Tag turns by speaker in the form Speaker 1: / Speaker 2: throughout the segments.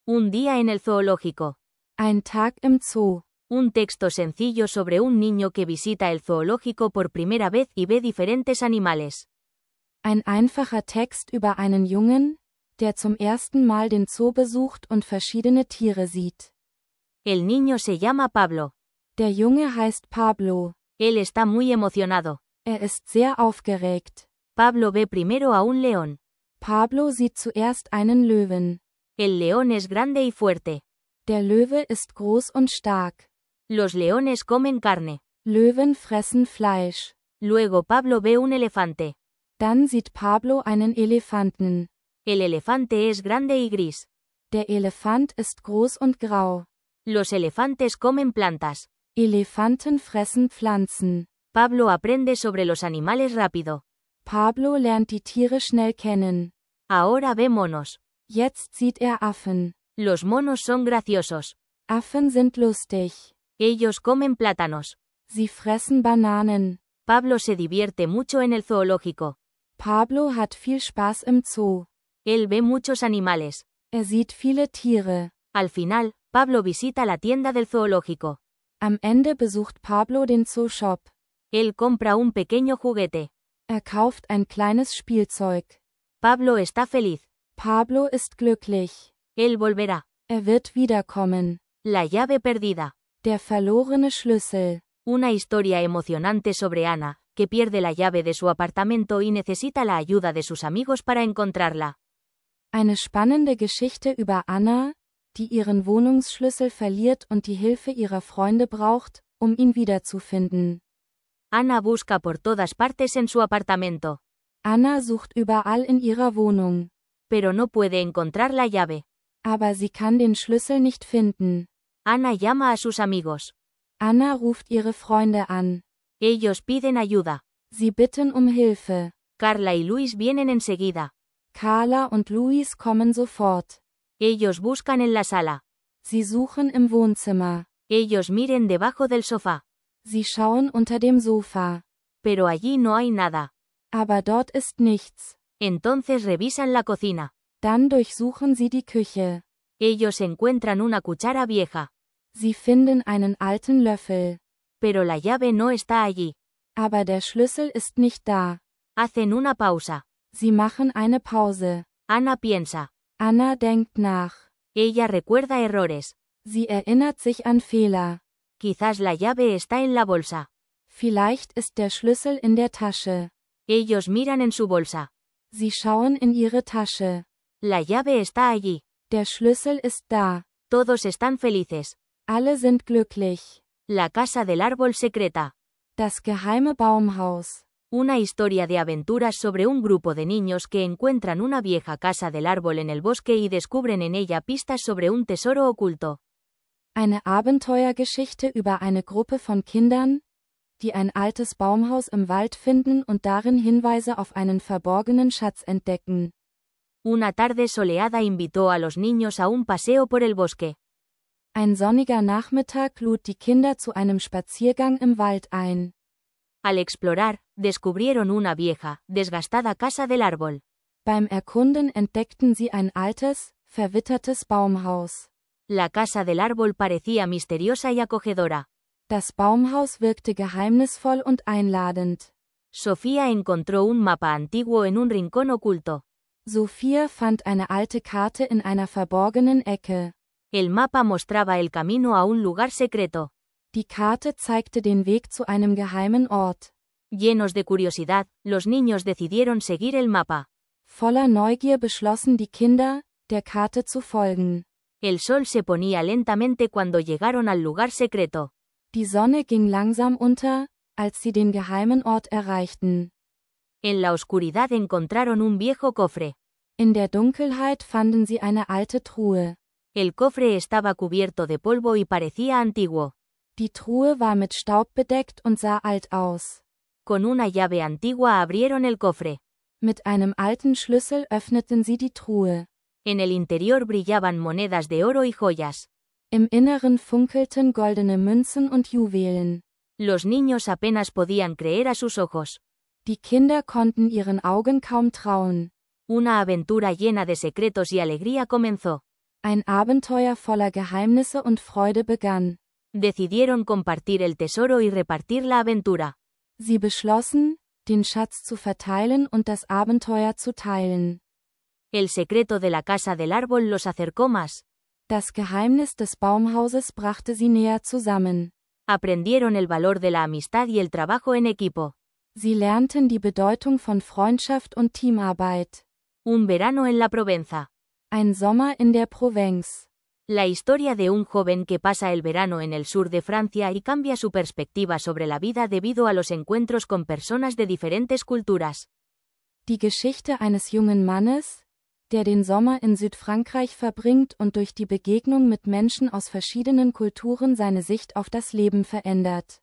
Speaker 1: Un día en el zoológico.
Speaker 2: Ein Tag im Zoo.
Speaker 1: Un texto sencillo sobre un niño que visita el zoológico por primera vez y ve diferentes animales.
Speaker 2: Ein einfacher Text über einen Jungen, der zum ersten Mal den Zoo besucht und verschiedene Tiere sieht.
Speaker 1: El niño se llama Pablo.
Speaker 2: Der Junge heißt Pablo.
Speaker 1: Él está muy emocionado.
Speaker 2: Ist sehr aufgeregt.
Speaker 1: Pablo ve primero a un león.
Speaker 2: Pablo sieht zuerst einen Löwen.
Speaker 1: El león es grande y fuerte.
Speaker 2: Der Löwe ist groß und stark.
Speaker 1: Los leones comen carne.
Speaker 2: Löwen fressen Fleisch.
Speaker 1: Luego Pablo ve un elefante.
Speaker 2: Dann sieht Pablo einen Elefanten.
Speaker 1: El elefante es grande y gris.
Speaker 2: Der Elefant ist groß und grau.
Speaker 1: Los elefantes comen plantas.
Speaker 2: Elefanten fressen Pflanzen.
Speaker 1: Pablo aprende sobre los animales rápido.
Speaker 2: Pablo lernt die Tiere schnell kennen.
Speaker 1: Ahora ve monos.
Speaker 2: Jetzt sieht Affen.
Speaker 1: Los monos son graciosos.
Speaker 2: Affen sind lustig.
Speaker 1: Ellos comen plátanos.
Speaker 2: Sie fressen Bananen.
Speaker 1: Pablo se divierte mucho en el zoológico.
Speaker 2: Pablo hat viel Spaß im Zoo.
Speaker 1: Él ve muchos animales.
Speaker 2: Sieht viele Tiere.
Speaker 1: Al final, Pablo visita la tienda del zoológico.
Speaker 2: Am Ende besucht Pablo den Zooshop.
Speaker 1: Él compra un pequeño juguete.
Speaker 2: Kauft ein kleines Spielzeug.
Speaker 1: Pablo está feliz.
Speaker 2: Pablo ist glücklich.
Speaker 1: Él volverá.
Speaker 2: Wird wiederkommen.
Speaker 1: La llave perdida.
Speaker 2: Der verlorene Schlüssel.
Speaker 1: Una historia emocionante sobre Ana, que pierde la llave de su apartamento y necesita la ayuda de sus amigos para encontrarla.
Speaker 2: Eine spannende Geschichte über Anna, die ihren Wohnungsschlüssel verliert und die Hilfe ihrer Freunde braucht, um ihn wiederzufinden.
Speaker 1: Ana busca por todas partes en su apartamento.
Speaker 2: Anna sucht überall in ihrer Wohnung.
Speaker 1: Pero no puede encontrar la llave.
Speaker 2: Aber sie kann den Schlüssel nicht finden.
Speaker 1: Ana llama a sus amigos.
Speaker 2: Anna ruft ihre Freunde an.
Speaker 1: Ellos piden ayuda.
Speaker 2: Sie bitten um Hilfe.
Speaker 1: Carla y Luis vienen enseguida.
Speaker 2: Carla und Luis kommen sofort.
Speaker 1: Ellos buscan en la sala.
Speaker 2: Sie suchen im Wohnzimmer.
Speaker 1: Ellos miren debajo del sofá.
Speaker 2: Sie schauen unter dem Sofa.
Speaker 1: Pero allí no hay nada.
Speaker 2: Aber dort ist nichts.
Speaker 1: Entonces revisan la cocina.
Speaker 2: Dann durchsuchen sie die Küche.
Speaker 1: Ellos encuentran una cuchara vieja.
Speaker 2: Sie finden einen alten Löffel.
Speaker 1: Pero la llave no está allí.
Speaker 2: Aber der Schlüssel ist nicht da.
Speaker 1: Hacen una pausa.
Speaker 2: Sie machen eine Pause.
Speaker 1: Ana piensa.
Speaker 2: Anna denkt nach.
Speaker 1: Ella recuerda errores.
Speaker 2: Sie erinnert sich an Fehler.
Speaker 1: Quizás la llave está en la bolsa.
Speaker 2: Vielleicht ist der Schlüssel in der Tasche.
Speaker 1: Ellos miran en su bolsa.
Speaker 2: Sie schauen in ihre Tasche.
Speaker 1: La llave está allí.
Speaker 2: Der Schlüssel ist da.
Speaker 1: Todos están felices.
Speaker 2: Alle sind glücklich.
Speaker 1: La casa del árbol secreta.
Speaker 2: Das geheime Baumhaus.
Speaker 1: Una historia de aventuras sobre un grupo de niños que encuentran una vieja casa del árbol en el bosque y descubren en ella pistas sobre un tesoro oculto.
Speaker 2: Eine Abenteuergeschichte über eine Gruppe von Kindern, die ein altes Baumhaus im Wald finden und darin Hinweise auf einen verborgenen Schatz entdecken.
Speaker 1: Una tarde soleada invitó a los niños a un paseo por el bosque.
Speaker 2: Ein sonniger Nachmittag lud die Kinder zu einem Spaziergang im Wald ein.
Speaker 1: Al explorar, descubrieron una vieja, desgastada casa del árbol.
Speaker 2: Beim Erkunden entdeckten sie ein altes, verwittertes Baumhaus.
Speaker 1: La casa del árbol parecía misteriosa y acogedora.
Speaker 2: Das Baumhaus wirkte geheimnisvoll und einladend.
Speaker 1: Sofía encontró un mapa antiguo en un rincón oculto.
Speaker 2: Sophia fand eine alte Karte in einer verborgenen Ecke.
Speaker 1: El mapa mostraba el camino a un lugar secreto.
Speaker 2: Die Karte zeigte den Weg zu einem geheimen Ort.
Speaker 1: Llenos de curiosidad, los niños decidieron seguir el mapa.
Speaker 2: Voller Neugier beschlossen die Kinder, der Karte zu folgen.
Speaker 1: El sol se ponía lentamente cuando llegaron al lugar secreto.
Speaker 2: Die Sonne ging langsam unter, als sie den geheimen Ort erreichten.
Speaker 1: En la oscuridad encontraron un viejo cofre.
Speaker 2: In der Dunkelheit fanden sie eine alte Truhe.
Speaker 1: El cofre estaba cubierto de polvo y parecía antiguo.
Speaker 2: Die Truhe war mit Staub bedeckt und sah alt aus.
Speaker 1: Con una llave antigua abrieron el cofre.
Speaker 2: Mit einem alten Schlüssel öffneten sie die Truhe.
Speaker 1: En el interior brillaban monedas de oro y joyas.
Speaker 2: Im Inneren funkelten goldene Münzen und Juwelen.
Speaker 1: Los niños apenas podían creer a sus ojos.
Speaker 2: Die Kinder konnten ihren Augen kaum trauen.
Speaker 1: Una aventura llena de secretos y alegría comenzó.
Speaker 2: Ein Abenteuer voller Geheimnisse und Freude begann.
Speaker 1: Decidieron compartir el tesoro y repartir la aventura.
Speaker 2: Sie beschlossen, den Schatz zu verteilen und das Abenteuer zu teilen.
Speaker 1: El secreto de la casa del árbol los acercó más.
Speaker 2: Das Geheimnis des Baumhauses brachte sie näher zusammen.
Speaker 1: Aprendieron el valor de la amistad y el trabajo en equipo.
Speaker 2: Sie lernten die Bedeutung von Freundschaft und Teamarbeit.
Speaker 1: Un verano en la Provenza.
Speaker 2: Ein Sommer in der Provence.
Speaker 1: La historia de un joven que pasa el verano en el sur de Francia y cambia su perspectiva sobre la vida debido a los encuentros con personas de diferentes culturas.
Speaker 2: Die Geschichte eines jungen Mannes, der den Sommer in Südfrankreich verbringt und durch die Begegnung mit Menschen aus verschiedenen Kulturen seine Sicht auf das Leben verändert.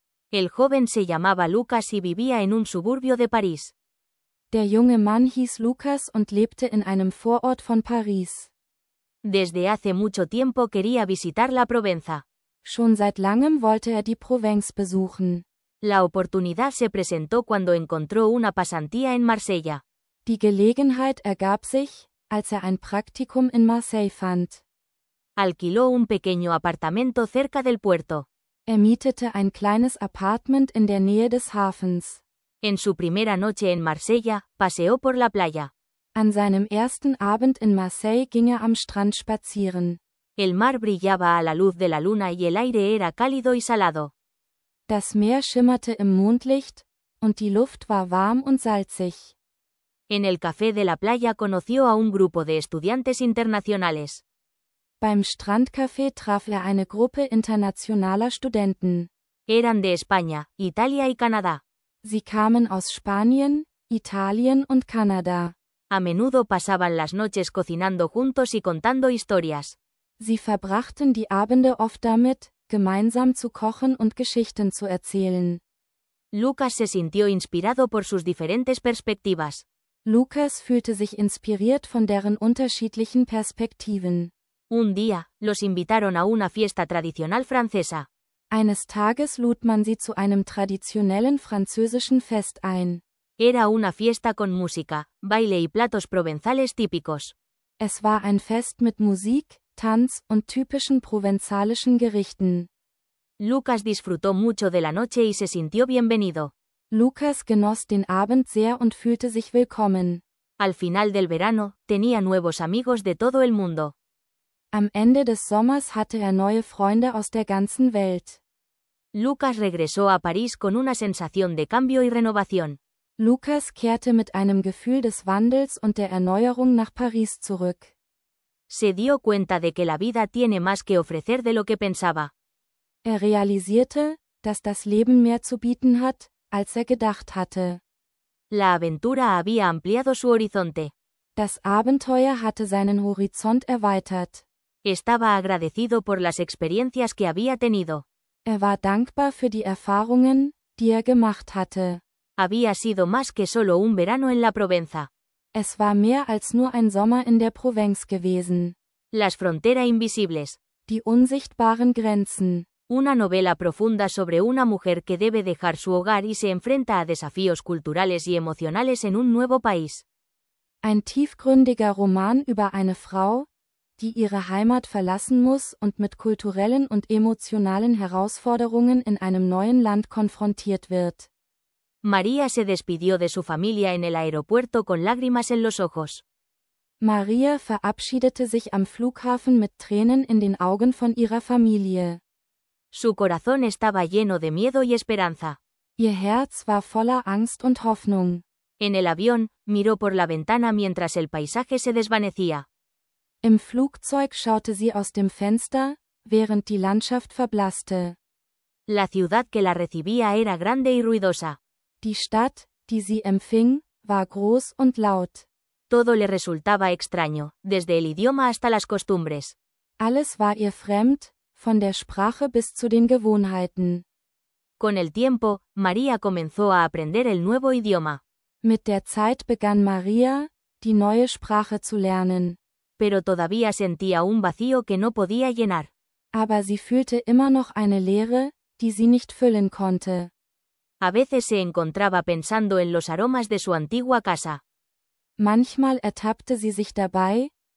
Speaker 1: El joven se llamaba Lucas y vivía en un suburbio de París.
Speaker 2: Der junge Mann hieß Lucas und lebte in einem Vorort von Paris.
Speaker 1: Desde hace mucho tiempo quería visitar la Provenza.
Speaker 2: Schon seit langem wollte er die Provence besuchen.
Speaker 1: La oportunidad se presentó cuando encontró una pasantía en Marsella.
Speaker 2: Die Gelegenheit ergab sich, als er ein Praktikum in Marseille fand.
Speaker 1: Alquiló un pequeño apartamento cerca del puerto.
Speaker 2: Er mietete ein kleines Apartment in der Nähe des Hafens.
Speaker 1: En su primera noche en Marsella, paseó por la playa.
Speaker 2: An seinem ersten Abend in Marseille ging er am Strand spazieren.
Speaker 1: El mar brillaba a la luz de la luna y el aire era cálido y salado.
Speaker 2: Das Meer schimmerte im Mondlicht, und die Luft war warm und salzig.
Speaker 1: En el café de la playa conoció a un grupo de estudiantes internacionales.
Speaker 2: Beim Strandcafé traf er eine Gruppe internationaler Studenten.
Speaker 1: Eran de España, Italia y Canadá.
Speaker 2: Sie kamen aus Spanien, Italien und Kanada.
Speaker 1: A menudo pasaban las noches cocinando juntos y contando historias.
Speaker 2: Sie verbrachten die Abende oft damit, gemeinsam zu kochen und Geschichten zu erzählen.
Speaker 1: Lucas se sintió inspirado por sus diferentes perspectivas.
Speaker 2: Lucas fühlte sich inspiriert von deren unterschiedlichen Perspektiven.
Speaker 1: Un día, los invitaron a una fiesta tradicional francesa.
Speaker 2: Eines Tages lud man sie zu einem traditionellen französischen Fest ein.
Speaker 1: Era una fiesta con música, baile y platos provenzales típicos.
Speaker 2: Es war ein Fest mit Musik, Tanz und typischen provenzalischen Gerichten.
Speaker 1: Lucas disfrutó mucho de la noche y se sintió bienvenido.
Speaker 2: Lucas genoss den Abend sehr und fühlte sich willkommen.
Speaker 1: Al final del verano, tenía nuevos amigos de todo el mundo.
Speaker 2: Am Ende des Sommers hatte er neue Freunde aus der ganzen Welt.
Speaker 1: Lucas regresó a París con una sensación de cambio y renovación.
Speaker 2: Lucas kehrte mit einem Gefühl des Wandels und der Erneuerung nach Paris zurück.
Speaker 1: Se dio cuenta de que la vida tiene más que ofrecer de lo que pensaba.
Speaker 2: Er realisierte, dass das Leben mehr zu bieten hat, als er gedacht hatte.
Speaker 1: La aventura había ampliado su horizonte.
Speaker 2: Das Abenteuer hatte seinen Horizont erweitert.
Speaker 1: Estaba agradecido por las experiencias que había tenido.
Speaker 2: Er war dankbar für die Erfahrungen, die er gemacht hatte.
Speaker 1: Había sido más que solo un verano en la Provenza.
Speaker 2: Es war mehr als nur ein Sommer in der Provence gewesen.
Speaker 1: Las fronteras invisibles.
Speaker 2: Die unsichtbaren Grenzen.
Speaker 1: Una novela profunda sobre una mujer que debe dejar su hogar y se enfrenta a desafíos culturales y emocionales en un nuevo país.
Speaker 2: Ein tiefgründiger Roman über eine Frau, die ihre Heimat verlassen muss und mit kulturellen und emotionalen Herausforderungen in einem neuen Land konfrontiert wird.
Speaker 1: María se despidió de su familia en el aeropuerto con lágrimas en los ojos.
Speaker 2: Maria verabschiedete sich am Flughafen mit Tränen in den Augen von ihrer Familie.
Speaker 1: Su corazón estaba lleno de miedo y esperanza.
Speaker 2: Ihr Herz war voller Angst und Hoffnung.
Speaker 1: En el avión, miró por la ventana mientras el paisaje se desvanecía.
Speaker 2: Im Flugzeug schaute sie aus dem Fenster, während die Landschaft verblasste.
Speaker 1: La ciudad que la recibía era grande y ruidosa.
Speaker 2: Die Stadt, die sie empfing, war groß und laut.
Speaker 1: Todo le resultaba extraño, desde el idioma hasta las costumbres.
Speaker 2: Alles war ihr fremd, von der Sprache bis zu den Gewohnheiten.
Speaker 1: Con el tiempo, María comenzó a aprender el nuevo idioma.
Speaker 2: Mit der Zeit begann Maria, die neue Sprache zu lernen.
Speaker 1: Pero todavía sentía un vacío que no podía llenar.
Speaker 2: Aber sie fühlte immer noch eine Leere, die sie nicht füllen konnte.
Speaker 1: A veces se encontraba pensando en los aromas de su antigua casa.
Speaker 2: Manchmal ertappte sie sich dabei,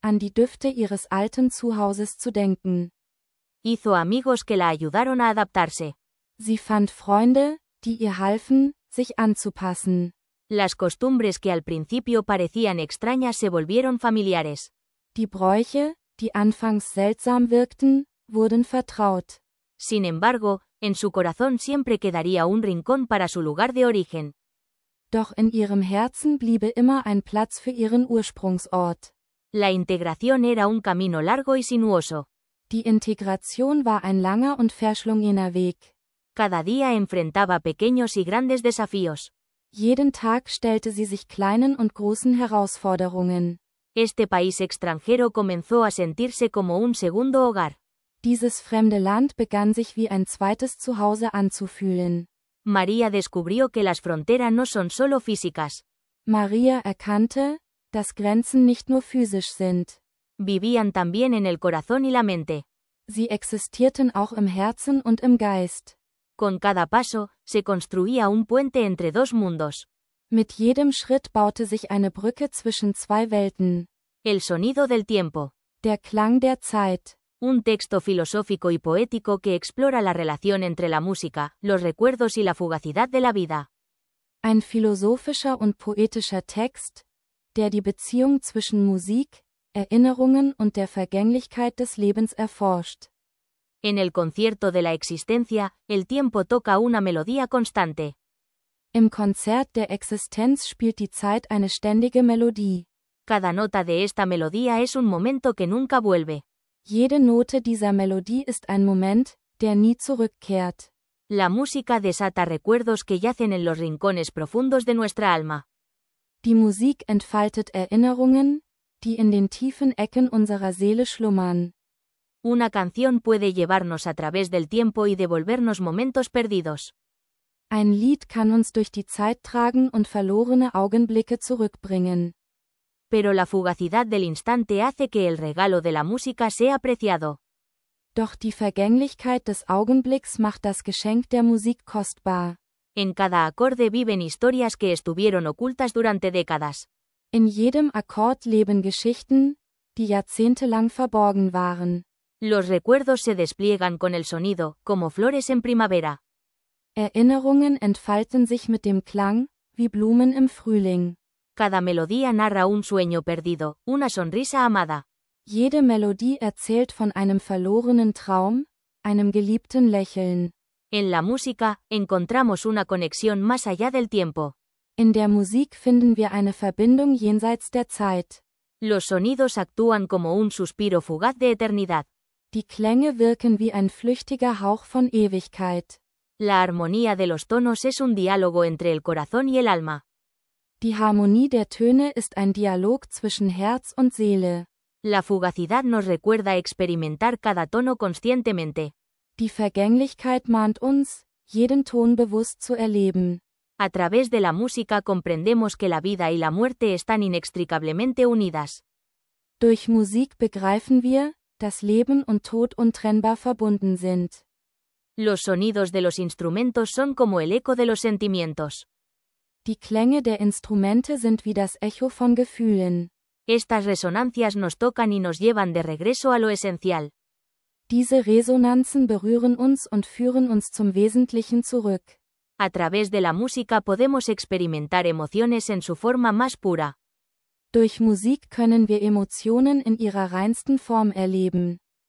Speaker 2: an die Düfte ihres alten Zuhauses zu denken.
Speaker 1: Hizo amigos que la ayudaron a adaptarse.
Speaker 2: Sie fand Freunde, die ihr halfen, sich anzupassen.
Speaker 1: Las costumbres que al principio parecían extrañas se volvieron familiares.
Speaker 2: Die Bräuche, die anfangs seltsam wirkten, wurden vertraut.
Speaker 1: Sin embargo, en su corazón siempre quedaría un rincón para su lugar de origen.
Speaker 2: Doch in ihrem Herzen bliebe immer ein Platz für ihren Ursprungsort.
Speaker 1: La integración era un camino largo y sinuoso.
Speaker 2: Die Integration war ein langer und verschlungener Weg.
Speaker 1: Cada día enfrentaba pequeños y grandes desafíos.
Speaker 2: Jeden Tag stellte sie sich kleinen und großen Herausforderungen.
Speaker 1: Este país extranjero comenzó a sentirse como un segundo hogar.
Speaker 2: Dieses fremde Land begann sich wie ein zweites Zuhause anzufühlen.
Speaker 1: María descubrió que las fronteras no son solo físicas.
Speaker 2: Maria erkannte, dass Grenzen nicht nur physisch sind.
Speaker 1: Vivían también en el corazón y la mente.
Speaker 2: Sie existierten auch im Herzen und im Geist.
Speaker 1: Con cada paso, se construía un puente entre dos mundos.
Speaker 2: Mit jedem Schritt baute sich eine Brücke zwischen zwei Welten.
Speaker 1: El sonido del tiempo.
Speaker 2: Der Klang der Zeit.
Speaker 1: Un texto filosófico y poético que explora la relación entre la música, los recuerdos y la fugacidad de la vida.
Speaker 2: Ein philosophischer und poetischer Text, der die Beziehung zwischen Musik, Erinnerungen und der Vergänglichkeit des Lebens erforscht.
Speaker 1: En el concierto de la existencia, el tiempo toca una melodía constante.
Speaker 2: Im Konzert der Existenz spielt die Zeit eine ständige Melodie.
Speaker 1: Cada nota de esta melodía es un momento que nunca vuelve.
Speaker 2: Jede Note dieser Melodie ist ein Moment, der nie zurückkehrt.
Speaker 1: La música desata recuerdos que yacen en los rincones profundos de nuestra alma.
Speaker 2: Die Musik entfaltet Erinnerungen, die in den tiefen Ecken unserer Seele schlummern.
Speaker 1: Una canción puede llevarnos a través del tiempo y devolvernos momentos perdidos.
Speaker 2: Ein Lied kann uns durch die Zeit tragen und verlorene Augenblicke zurückbringen.
Speaker 1: Pero la fugacidad del instante hace que el regalo de la música sea apreciado.
Speaker 2: Doch die Vergänglichkeit des Augenblicks macht das Geschenk der Musik kostbar.
Speaker 1: En cada acorde viven historias que estuvieron ocultas durante décadas.
Speaker 2: In jedem Akkord leben Geschichten, die jahrzehntelang verborgen waren.
Speaker 1: Los recuerdos se despliegan con el sonido, como flores en primavera.
Speaker 2: Erinnerungen entfalten sich mit dem Klang, wie Blumen im Frühling.
Speaker 1: Cada melodía narra un sueño perdido, una sonrisa amada.
Speaker 2: Jede Melodie erzählt von einem verlorenen Traum, einem geliebten Lächeln.
Speaker 1: En la música, encontramos una conexión más allá del tiempo.
Speaker 2: In der Musik finden wir eine Verbindung jenseits der Zeit.
Speaker 1: Los sonidos actúan como un suspiro fugaz de eternidad.
Speaker 2: Die Klänge wirken wie ein flüchtiger Hauch von Ewigkeit.
Speaker 1: La armonía de los tonos es un diálogo entre el corazón y el alma.
Speaker 2: Die Harmonie der Töne ist ein Dialog zwischen Herz und Seele.
Speaker 1: La fugacidad nos recuerda experimentar cada tono conscientemente.
Speaker 2: Die Vergänglichkeit mahnt uns, jeden Ton bewusst zu erleben.
Speaker 1: A través de la música comprendemos que la vida y la muerte están inextricablemente unidas.
Speaker 2: Durch Musik begreifen wir, dass Leben und Tod untrennbar verbunden sind.
Speaker 1: Los sonidos de los instrumentos son como el eco de los sentimientos.
Speaker 2: Die Klänge der Instrumente sind wie das Echo von Gefühlen.
Speaker 1: Estas resonancias nos tocan y nos llevan de regreso a lo esencial.
Speaker 2: Diese Resonanzen berühren uns und führen uns zum Wesentlichen zurück.
Speaker 1: A través de la música podemos experimentar emociones en su forma más pura.
Speaker 2: Durch Musik können wir Emotionen in ihrer reinsten Form erleben.